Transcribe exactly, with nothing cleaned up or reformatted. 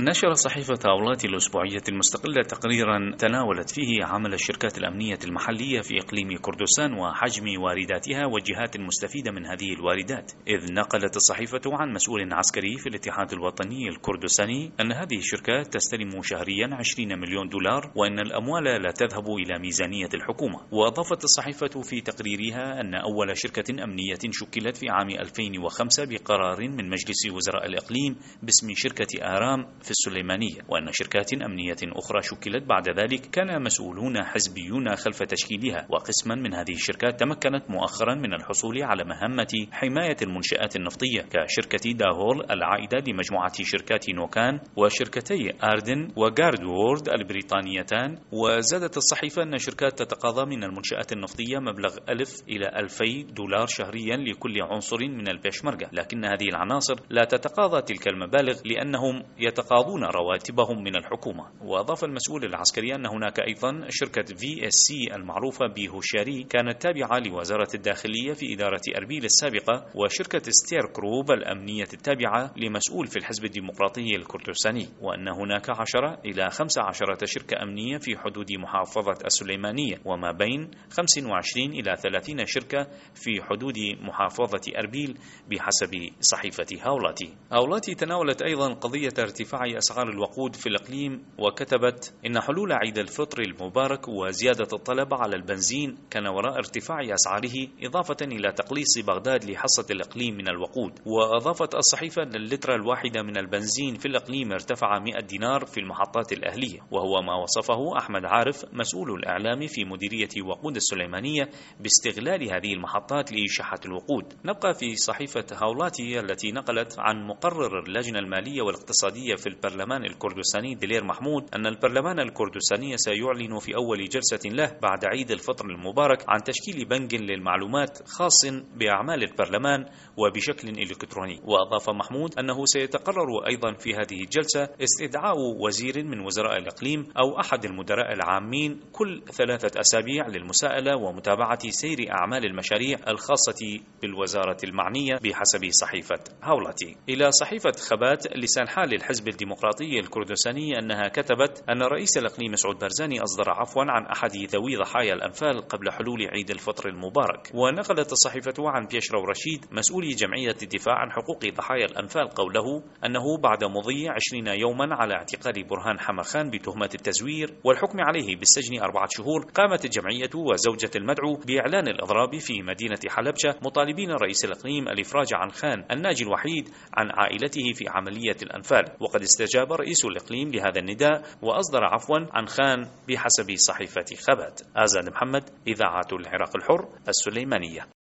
نشر صحيفة هاولاتي الأسبوعية المستقلة تقريرا تناولت فيه عمل الشركات الأمنية المحلية في إقليم كردستان وحجم وارداتها والجهات المستفيدة من هذه الواردات، إذ نقلت الصحيفة عن مسؤول عسكري في الاتحاد الوطني الكردستاني أن هذه الشركات تستلم شهريا عشرين مليون دولار وأن الأموال لا تذهب إلى ميزانية الحكومة. وأضافت الصحيفة في تقريرها أن أول شركة أمنية شكلت في عام ألفين وخمسة بقرار من مجلس وزراء الإقليم باسم شركة آرام في السليمانية، وأن شركات أمنية أخرى شكلت بعد ذلك كان مسؤولون حزبيون خلف تشكيلها. وقسما من هذه الشركات تمكنت مؤخرا من الحصول على مهمة حماية المنشآت النفطية كشركة داهول العائدة لمجموعة شركات نوكان وشركتي آردن وغاردوورد البريطانيتان. وزادت الصحيفة أن شركات تتقاضى من المنشآت النفطية مبلغ ألف إلى ألفي دولار شهريا لكل عنصر من البيشمركة، لكن هذه العناصر لا تتقاضى تلك المبالغ لأنهم يتقاضون رواتبهم من الحكومة. وأضاف المسؤول العسكري أن هناك أيضا شركة في اس سي المعروفة بهوشاري كانت تابعة لوزارة الداخلية في إدارة أربيل السابقة، وشركة ستير كروب الأمنية التابعة لمسؤول في الحزب الديمقراطي الكردستاني، وأن هناك عشرة إلى خمسة عشر شركة أمنية في حدود محافظة السليمانية، وما بين خمسة وعشرين إلى ثلاثين شركة في حدود محافظة أربيل بحسب صحيفة هاولاتي. هاولاتي تناولت أيضا قضية ارتفاع أسعار الوقود في الإقليم، وكتبت إن حلول عيد الفطر المبارك وزيادة الطلب على البنزين كان وراء ارتفاع أسعاره، إضافة إلى تقليص بغداد لحصة الإقليم من الوقود. وأضافت الصحيفة أن اللترة الواحدة من البنزين في الإقليم ارتفع مئة دينار في المحطات الأهلية، وهو ما وصفه أحمد عارف مسؤول الإعلام في مديرية وقود السليمانية باستغلال هذه المحطات لإشاحة الوقود. نبقى في صحيفة هاولاتي التي نقلت عن مقرر اللجنة المالية والاقتصادية في البرلمان الكردستاني دلير محمود أن البرلمان الكردستاني سيعلن في أول جلسة له بعد عيد الفطر المبارك عن تشكيل بنك للمعلومات خاص بأعمال البرلمان وبشكل إلكتروني. وأضاف محمود أنه سيتقرر أيضا في هذه الجلسة استدعاء وزير من وزراء الإقليم أو أحد المدراء العامين كل ثلاثة أسابيع للمساءلة ومتابعة سير أعمال المشاريع الخاصة بالوزارة المعنية بحسب صحيفة هاولاتي. إلى صحيفة خبات لسان حال الحزب الديمقراطي الكردستاني أنها كتبت أن رئيس الإقليم مسعود بارزاني أصدر عفوا عن أحد ذوي ضحايا الأنفال قبل حلول عيد الفطر المبارك. ونقلت الصحيفة عن بيشرو رشيد مسؤول جمعية الدفاع عن حقوق ضحايا الأنفال قوله أنه بعد مضي عشرين يوما على اعتقال برهان حمخان بتهمة التزوير والحكم عليه بالسجن أربعة شهور، قامت الجمعية وزوجة المدعو بإعلان الإضراب في مدينة حلبشة مطالبين رئيس الإقليم الإفراج عن خان الناجي الوحيد عن عائلته في عملية الأنفال. وقد استجاب رئيس الإقليم لهذا النداء وأصدر عفوا عن خان بحسب صحيفة خبات. آزاد محمد، إذاعة العراق الحر، السليمانية.